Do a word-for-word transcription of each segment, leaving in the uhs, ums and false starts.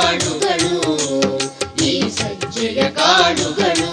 ಕಾಳುಗಳು, ಈ ಸಜ್ಜೆಯ ಕಾಳುಗಳು.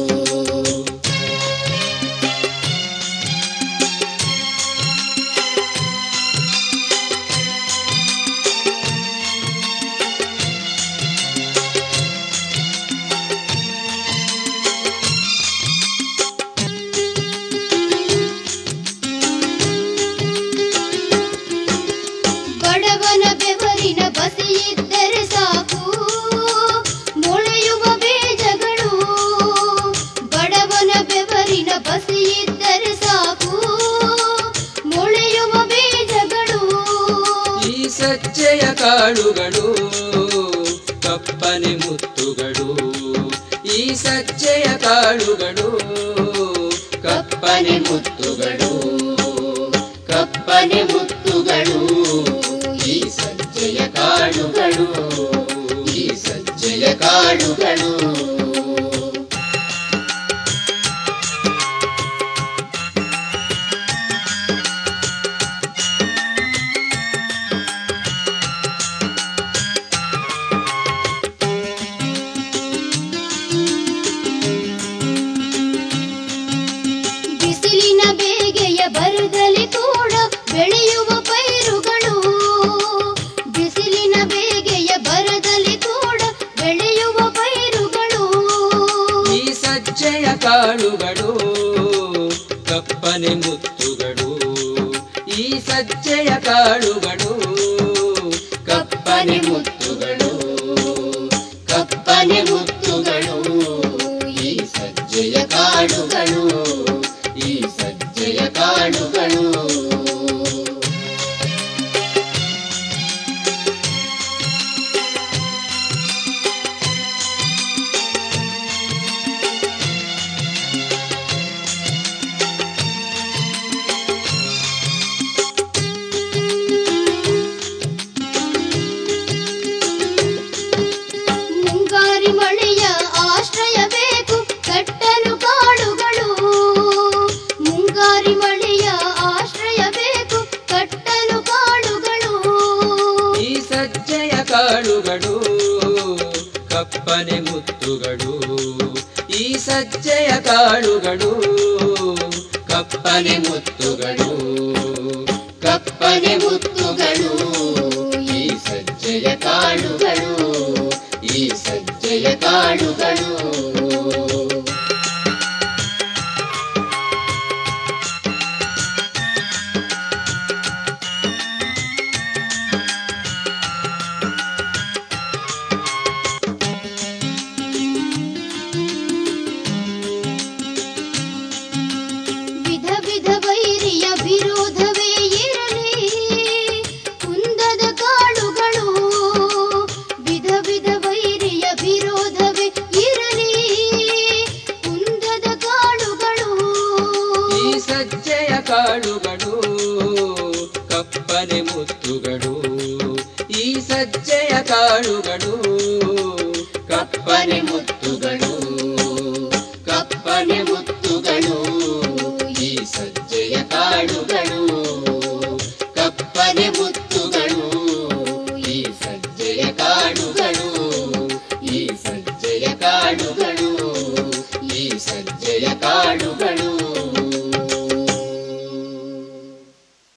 ಬಡವನ ಬೆವರಿನ ಬಸಿಯಿದ್ದರೆ ಸಾಕು ಮೊಳೆಯುವ ಬೀಜಗಳು. ಬಡವನ ಬೆವರಿನ ಬಸಿಯಿದ್ದರೆ ಸಾಕು ಮೊಳೆಯುವ ಬೀಜಗಳು. ಈ ಸಜ್ಜೆಯ ಕಾಳುಗಳು ಕಪ್ಪನೆ ಮುತ್ತುಗಳು, ಈ ಸಜ್ಜೆಯ ಕಾಳುಗಳು ಕಪ್ಪನೆ ಮುತ್ತುಗಳು, ಕಪ್ಪನೆ ಮುತ್ತುಗಳು. ಈ ಸಜ್ಜೆಯ ಕಾಳುಗಳು, ಈ ಸಜ್ಜೆಯ ಕಾಳುಗಳು. ಬಿಸಿಲಿನ ಬೇಗೆಯ ಬರದಲ್ಲಿ ಕೂಡ ಬೆಳೆಯುವ ಪೈರುಗಳು. ಬಿಸಿಲಿನ ಬೇಗೆಯ ಬರದಲ್ಲಿ ಕೂಡ ಬೆಳೆಯುವ ಪೈರುಗಳು. ಈ ಸಜ್ಜೆಯ ಕಾಳುಗಳು ಕಪ್ಪನೆ ಮುತ್ತುಗಳು, ಈ ಸಜ್ಜೆಯ ಕಾಳುಗಳು ಕಪ್ಪನೆ ಮುತ್ತುಗಳು, ಕಪ್ಪನೆ ಮುತ್ತುಗಳು. ಈ ಸಜ್ಜೆಯ ಕಾಳುಗಳು, ಈ ಸಜ್ಜೆಯ ಕಾಳುಗಳು. ಮುಂಗಾರಿ ಮಳೆಯ ಆಶ್ರಯ ಬೇಕು ಕಟ್ಟಲು ಕಾಡುಗಳು. ಮುಂಗಾರಿ ಮಳೆಯ ಆಶ್ರಯ ಬೇಕು ಕಟ್ಟಲು ಕಾಡುಗಳು. ಈ ಸಜ್ಜೆಯ ಕಾಳುಗಳು ಕಪ್ಪನೆ ಮುತ್ತುಗಳು, ಈ ಸಜ್ಜೆಯ ಕಾಳುಗಳು ಕಪ್ಪನೆ ಮುತ್ತುಗಳು, ಕಪ್ಪನೆ ಮುತ್ತುಗಳು. ಈ ಸಜ್ಜೆಯ ಕಾಳುಗಳು, ಈ ಸಜ್ಜೆಯ ಕಾಳುಗಳು. ವಿಧ ವಿಧ ವೈರಿಯ ವಿರೋಧವೇ ಇರಲಿ ಕುಂದದ ಕಾಳುಗಳು. ವಿಧ ವಿಧ